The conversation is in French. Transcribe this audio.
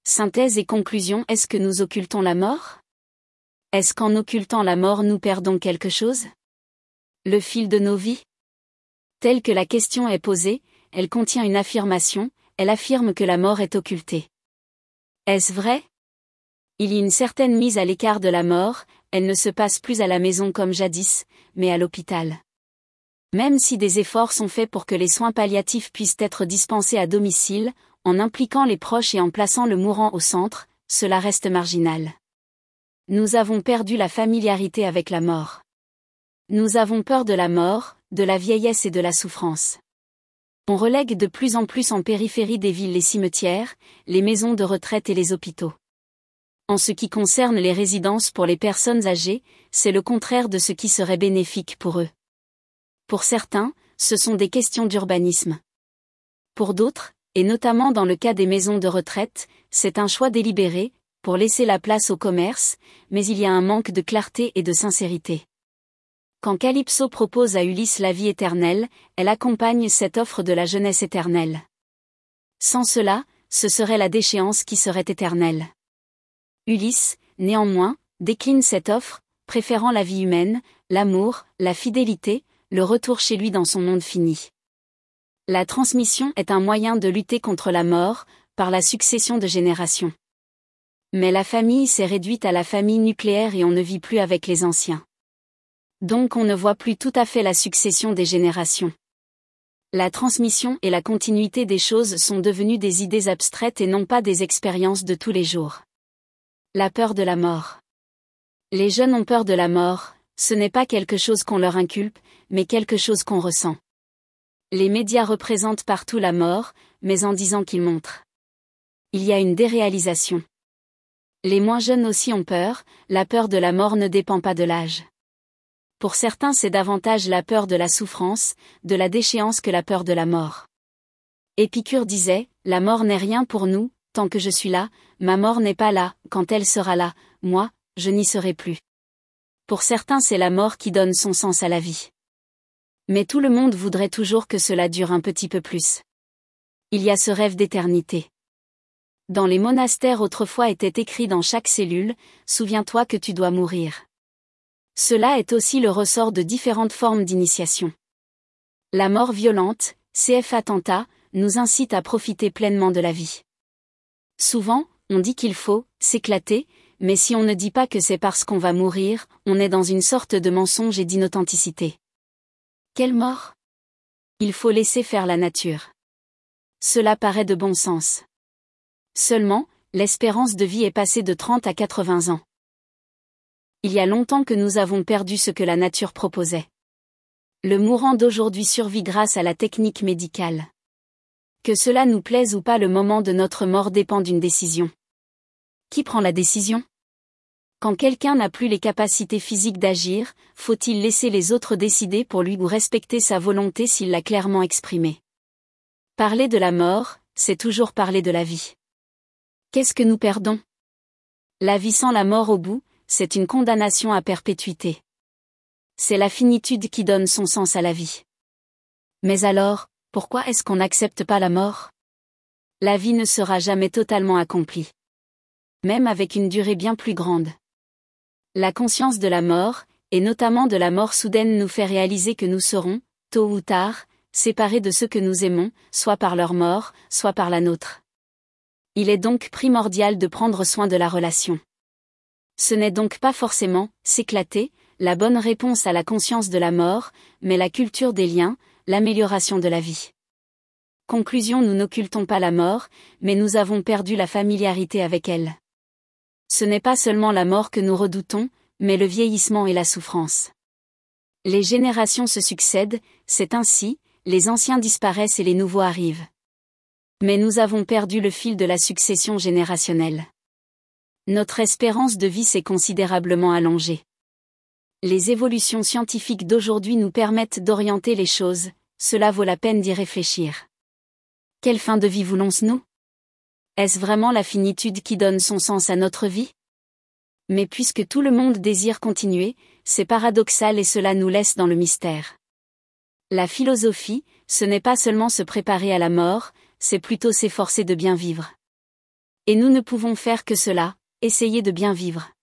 Synthèse et conclusion. Est-ce que nous occultons la mort? Est-ce qu'en occultant la mort nous perdons quelque chose? Le fil de nos vies? Telle que la question est posée, elle contient une affirmation, elle affirme que la mort est occultée. Est-ce vrai? Il y a une certaine mise à l'écart de la mort, elle ne se passe plus à la maison comme jadis, mais à l'hôpital. Même si des efforts sont faits pour que les soins palliatifs puissent être dispensés à domicile, en impliquant les proches et en plaçant le mourant au centre, cela reste marginal. Nous avons perdu la familiarité avec la mort. Nous avons peur de la mort, de la vieillesse et de la souffrance. On relègue de plus en plus en périphérie des villes les cimetières, les maisons de retraite et les hôpitaux. En ce qui concerne les résidences pour les personnes âgées, c'est le contraire de ce qui serait bénéfique pour eux. Pour certains, ce sont des questions d'urbanisme. Pour d'autres, et notamment dans le cas des maisons de retraite, c'est un choix délibéré, pour laisser la place au commerce, mais il y a un manque de clarté et de sincérité. Quand Calypso propose à Ulysse la vie éternelle, elle accompagne cette offre de la jeunesse éternelle. Sans cela, ce serait la déchéance qui serait éternelle. Ulysse, néanmoins, décline cette offre, préférant la vie humaine, l'amour, la fidélité, le retour chez lui dans son monde fini. La transmission est un moyen de lutter contre la mort, par la succession de générations. Mais la famille s'est réduite à la famille nucléaire et on ne vit plus avec les anciens. Donc on ne voit plus tout à fait la succession des générations. La transmission et la continuité des choses sont devenues des idées abstraites et non pas des expériences de tous les jours. La peur de la mort. Les jeunes ont peur de la mort, ce n'est pas quelque chose qu'on leur inculpe, mais quelque chose qu'on ressent. Les médias représentent partout la mort, mais en disant qu'ils montrent. Il y a une déréalisation. Les moins jeunes aussi ont peur, la peur de la mort ne dépend pas de l'âge. Pour certains c'est davantage la peur de la souffrance, de la déchéance que la peur de la mort. Épicure disait, la mort n'est rien pour nous, tant que je suis là, ma mort n'est pas là, quand elle sera là, moi, je n'y serai plus. Pour certains c'est la mort qui donne son sens à la vie. Mais tout le monde voudrait toujours que cela dure un petit peu plus. Il y a ce rêve d'éternité. Dans les monastères autrefois était écrit dans chaque cellule, souviens-toi que tu dois mourir. Cela est aussi le ressort de différentes formes d'initiation. La mort violente, cf. Attentat, nous incite à profiter pleinement de la vie. Souvent, on dit qu'il faut s'éclater, mais si on ne dit pas que c'est parce qu'on va mourir, on est dans une sorte de mensonge et d'inauthenticité. Quelle mort? Il faut laisser faire la nature. Cela paraît de bon sens. Seulement, l'espérance de vie est passée de 30 à 80 ans. Il y a longtemps que nous avons perdu ce que la nature proposait. Le mourant d'aujourd'hui survit grâce à la technique médicale. Que cela nous plaise ou pas, le moment de notre mort dépend d'une décision. Qui prend la décision? Quand quelqu'un n'a plus les capacités physiques d'agir, faut-il laisser les autres décider pour lui ou respecter sa volonté s'il l'a clairement exprimée? Parler de la mort, c'est toujours parler de la vie. Qu'est-ce que nous perdons? La vie sans la mort au bout, c'est une condamnation à perpétuité. C'est la finitude qui donne son sens à la vie. Mais alors, pourquoi est-ce qu'on n'accepte pas la mort? La vie ne sera jamais totalement accomplie. Même avec une durée bien plus grande. La conscience de la mort, et notamment de la mort soudaine, nous fait réaliser que nous serons, tôt ou tard, séparés de ceux que nous aimons, soit par leur mort, soit par la nôtre. Il est donc primordial de prendre soin de la relation. Ce n'est donc pas forcément s'éclater, la bonne réponse à la conscience de la mort, mais la culture des liens, l'amélioration de la vie. Conclusion: nous n'occultons pas la mort, mais nous avons perdu la familiarité avec elle. Ce n'est pas seulement la mort que nous redoutons, mais le vieillissement et la souffrance. Les générations se succèdent, c'est ainsi, les anciens disparaissent et les nouveaux arrivent. Mais nous avons perdu le fil de la succession générationnelle. Notre espérance de vie s'est considérablement allongée. Les évolutions scientifiques d'aujourd'hui nous permettent d'orienter les choses, cela vaut la peine d'y réfléchir. Quelle fin de vie voulons-nous? Est-ce vraiment la finitude qui donne son sens à notre vie? Mais puisque tout le monde désire continuer, c'est paradoxal et cela nous laisse dans le mystère. La philosophie, ce n'est pas seulement se préparer à la mort, c'est plutôt s'efforcer de bien vivre. Et nous ne pouvons faire que cela, essayer de bien vivre.